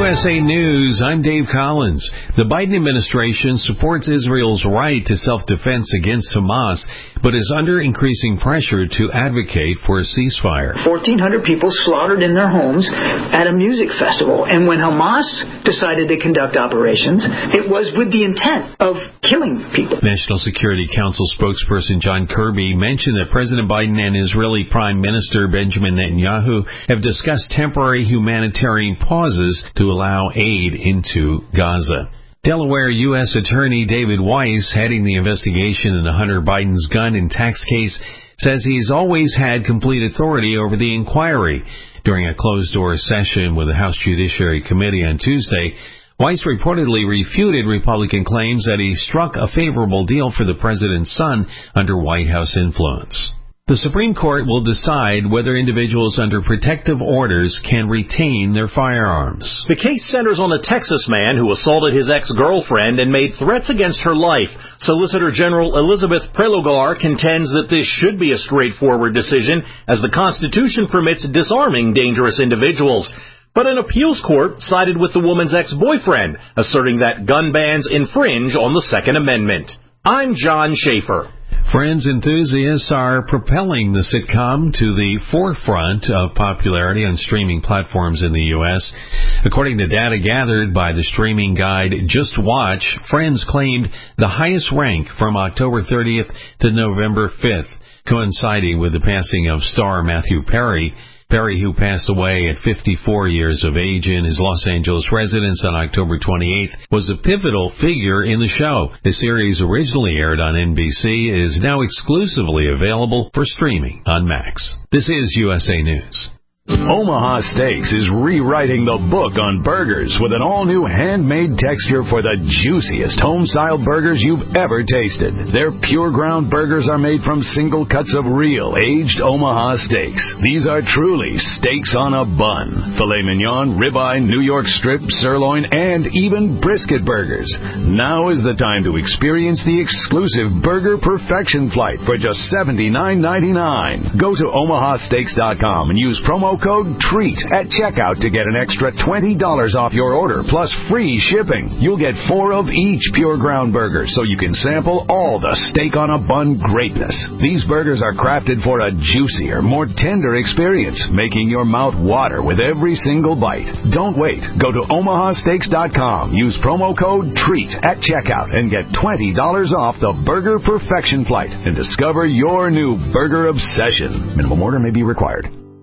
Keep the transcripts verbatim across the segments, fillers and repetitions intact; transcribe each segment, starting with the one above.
S A News, I'm Dave Collins. The Biden administration supports Israel's right to self-defense against Hamas, but is under increasing pressure to advocate for a ceasefire. fourteen hundred people slaughtered in their homes at a music festival. And when Hamas decided to conduct operations, it was with the intent of killing people. National Security Council spokesperson John Kirby mentioned that President Biden and Israeli Prime Minister Benjamin Netanyahu have discussed temporary humanitarian pauses to allow aid into Gaza. Delaware U S Attorney David Weiss, heading the investigation into Hunter Biden's gun and tax case, says he's always had complete authority over the inquiry. During a closed-door session with the House Judiciary Committee on Tuesday, Weiss reportedly refuted Republican claims that he struck a favorable deal for the president's son under White House influence. The Supreme Court will decide whether individuals under protective orders can retain their firearms. The case centers on a Texas man who assaulted his ex-girlfriend and made threats against her life. Solicitor General Elizabeth Prelogar contends that this should be a straightforward decision, as the Constitution permits disarming dangerous individuals. But an appeals court sided with the woman's ex-boyfriend, asserting that gun bans infringe on the Second Amendment. I'm John Schaefer. Friends enthusiasts are propelling the sitcom to the forefront of popularity on streaming platforms in the U S. According to data gathered by the streaming guide Just Watch, Friends claimed the highest rank from October thirtieth to November fifth, coinciding with the passing of star Matthew Perry. Perry, who passed away at fifty-four years of age in his Los Angeles residence on October twenty-eighth, was a pivotal figure in the show. The series originally aired on N B C is now exclusively available for streaming on Max. This is U S A News. Omaha Steaks is rewriting the book on burgers with an all-new handmade texture for the juiciest home-style burgers you've ever tasted. Their pure ground burgers are made from single cuts of real, aged Omaha steaks. These are truly steaks on a bun. Filet mignon, ribeye, New York strip, sirloin, and even brisket burgers. Now is the time to experience the exclusive Burger Perfection Flight for just seventy-nine ninety-nine. Go to omaha steaks dot com and use promo code TREAT at checkout to get an extra twenty dollars off your order plus free shipping. You'll get four of each pure ground burger so you can sample all the steak on a bun greatness. These burgers are crafted for a juicier, more tender experience, making your mouth water with every single bite. Don't wait. Go to omaha steaks dot com. Use promo code TREAT at checkout and get twenty dollars off the Burger Perfection Flight and discover your new burger obsession. Minimum order may be required.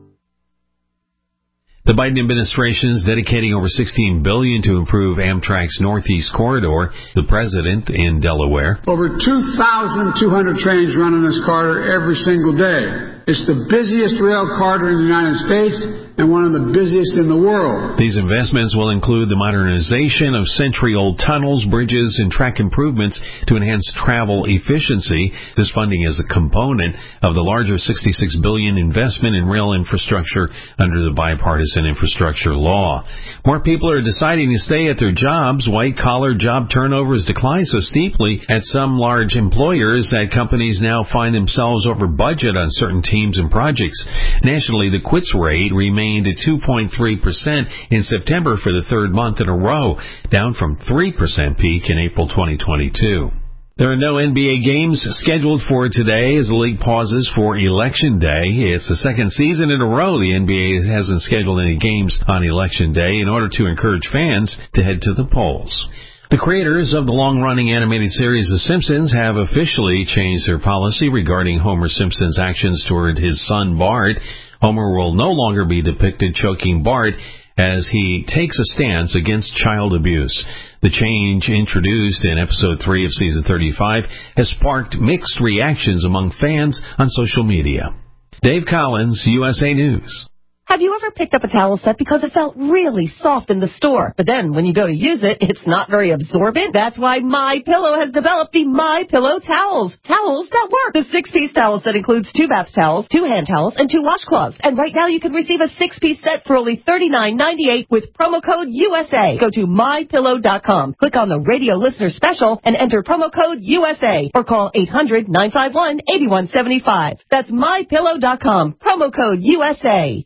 The Biden administration is dedicating over sixteen billion dollars to improve Amtrak's Northeast Corridor. The president in Delaware. Over two thousand two hundred trains run on this corridor every single day. It's the busiest rail corridor in the United States and one of the busiest in the world. These investments will include the modernization of century-old tunnels, bridges, and track improvements to enhance travel efficiency. This funding is a component of the larger sixty-six billion dollars investment in rail infrastructure under the bipartisan infrastructure law. More people are deciding to stay at their jobs. White-collar job turnover has declined so steeply at some large employers that companies now find themselves over budget on certain teams and projects. Nationally, the quits rate remained at two point three percent in September for the third month in a row, down from three percent peak in April twenty twenty-two. There are no N B A games scheduled for today as the league pauses for Election Day. It's the second season in a row the N B A hasn't scheduled any games on Election Day in order to encourage fans to head to the polls. The creators of the long-running animated series The Simpsons have officially changed their policy regarding Homer Simpson's actions toward his son Bart. Homer will no longer be depicted choking Bart as he takes a stance against child abuse. The change, introduced in episode three of season thirty-five, has sparked mixed reactions among fans on social media. Dave Collins, U S A News. Have you ever picked up a towel set because it felt really soft in the store, but then when you go to use it, it's not very absorbent? That's why MyPillow has developed the MyPillow towels. Towels that work. The six-piece towel set includes two bath towels, two hand towels, and two washcloths. And right now you can receive a six-piece set for only thirty-nine ninety-eight with promo code U S A. Go to my pillow dot com, click on the radio listener special, and enter promo code U S A, or call eight hundred nine five one eight one seven five. That's my pillow dot com, promo code U S A.